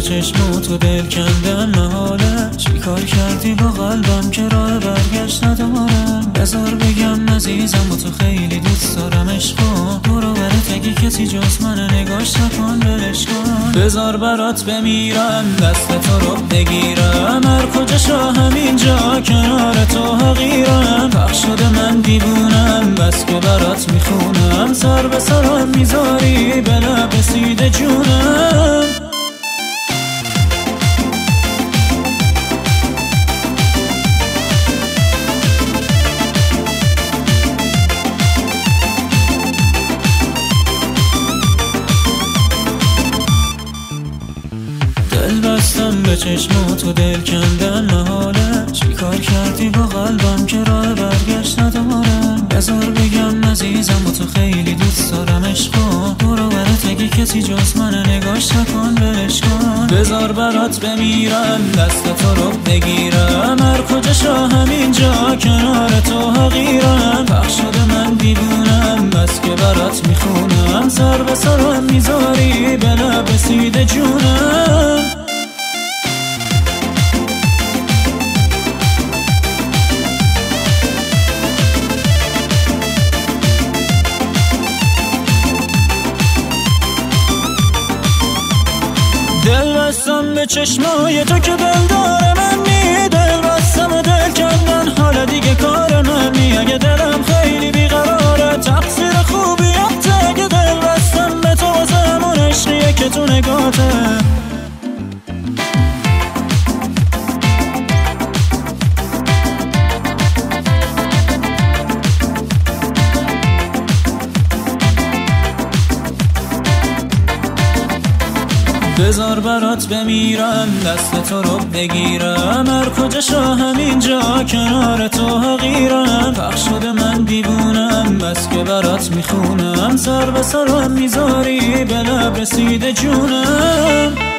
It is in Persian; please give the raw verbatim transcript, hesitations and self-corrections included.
چشمات و دل کندم محاله. چی کار کردی با قلبم که راه برگشت ندارم؟ بذار بگم عزیزم و تو خیلی دوست دارم. عشقا برو برات اگه کسی جز من نگاش نکن ولش کن. بذار برات بمیرم دست تو رو بگیرم، هر کجا شا همینجا کنار تو حقیرم. پخش شده من دیوونم بس که برات میخونم، سر به سرم میذاری به لب رسیده جونم. دل بستم به چشمات و دل کندن محاله. چی کار کردی با قلبم که راه برگشت ندارم؟ بذار بگم عزیزم و تو خیلی دوست دارم. عشقا برو برات اگه کسی جز من نگاش نکن ولش کن. بذار برات بمیرم دست تو رو بگیرم، هر کجا شا همینجا کنار تو حقیرم. پخش شده من دیوونم بس که برات میخونم، سر به سرم میذاری به لب رسیده جونم. دل بستم به چشمای تو که دل داره من نی، دل بستم و دل کندن حالا دیگه کار من نی. اگه دلم خیلی بیقراره تقصیر خوبیته، اگه دل بستم به تو واسه همون عشقیه که تو نگاته. بذار برات بمیرم دست تو رو بگیرم، هر کجا شا همینجا کنار تو حقیرم. پخش شده من دیوونم بس که برات میخونم، سر به سرم میذاری به لب رسیده جونم.